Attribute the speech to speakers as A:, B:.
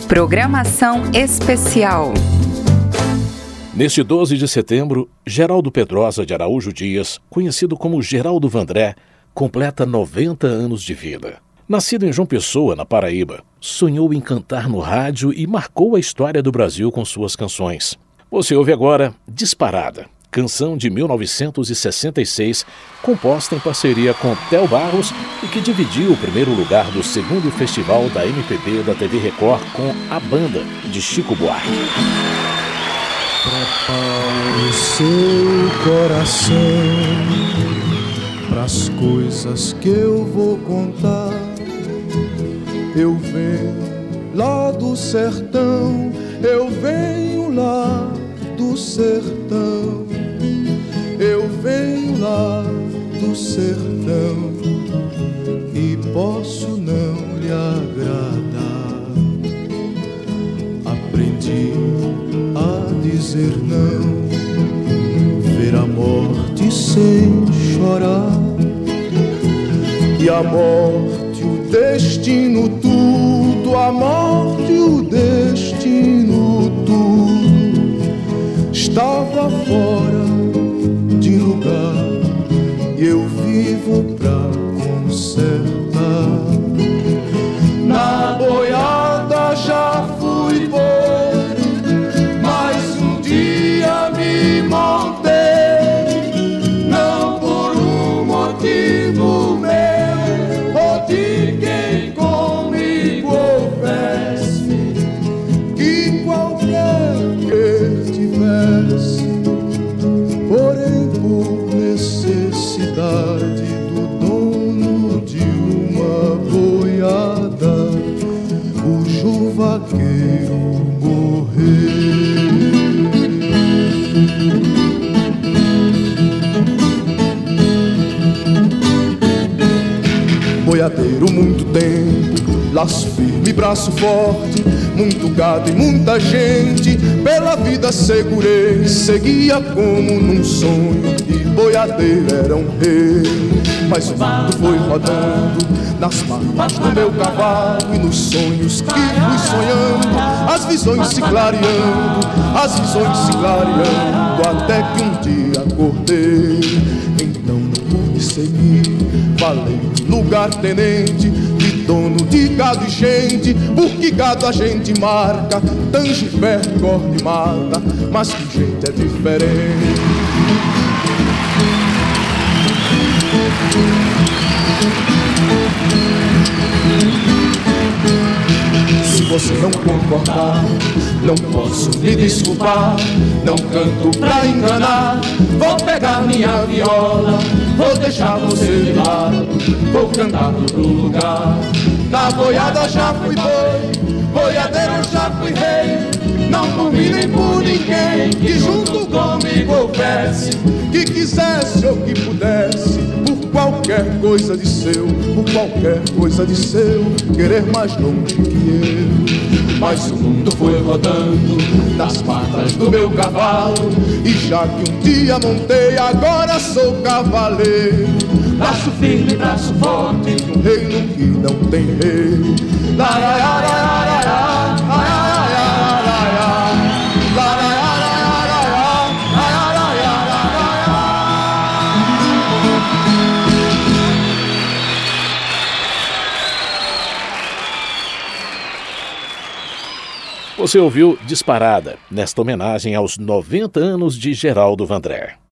A: Programação especial.
B: Neste 12 de setembro, Geraldo Pedrosa de Araújo Dias, conhecido como Geraldo Vandré, completa 90 anos de vida. Nascido em João Pessoa, na Paraíba, sonhou em cantar no rádio e marcou a história do Brasil com suas canções. Você ouve agora Disparada, canção de 1966, composta em parceria com Theo Barros e que dividiu o primeiro lugar do segundo festival da MPB da TV Record com A Banda, de Chico Buarque.
C: Prepare seu coração pras coisas que eu vou contar. Eu venho lá do sertão, eu venho lá do sertão, eu venho lá do sertão e posso não lhe agradar. Aprendi a dizer não, ver a morte sem chorar, e a morte, o destino, tudo, a morte, o destino, tudo estava fora de lugar e eu vivo pra consertar. Na boiada já fui boi, mas um dia me montei, não por um motivo meu ou de quem comigo houvesse, que qualquer que tivesse, porém por necessidade do dono de uma boiada, cujo vaqueiro morreu. Boiadeiro muito tempo, laço firme, braço forte, muito gado e muita gente, pela vida segurei, seguia como num sonho, e boiadeiro era um rei. Mas o mundo foi rodando nas patas do meu cavalo, e nos sonhos que fui sonhando, as visões se clareando, as visões se clareando, até que um dia acordei. Então não pude seguir, falei lugar tenente, de dono de gado e gente, porque gado a gente marca, tange, ferro, corta e mata, mas que gente é diferente. Se você não concordar, não posso me desculpar, não canto pra enganar, vou pegar minha viola, vou deixar você de lado, vou cantar no outro lugar. Na boiada já fui boi, boiadeiro já fui rei, não por mim nem por ninguém, que junto comigo houvesse, que quisesse ou que pudesse, por qualquer coisa de seu, por qualquer coisa de seu, querer mais longe que eu. Mas o mundo foi rodando nas patas do meu cavalo, e já que um dia montei, agora sou cavaleiro. Braço firme, braço forte, um reino que não tem rei.
B: Você ouviu Disparada, nesta homenagem aos 90 anos de Geraldo Vandré.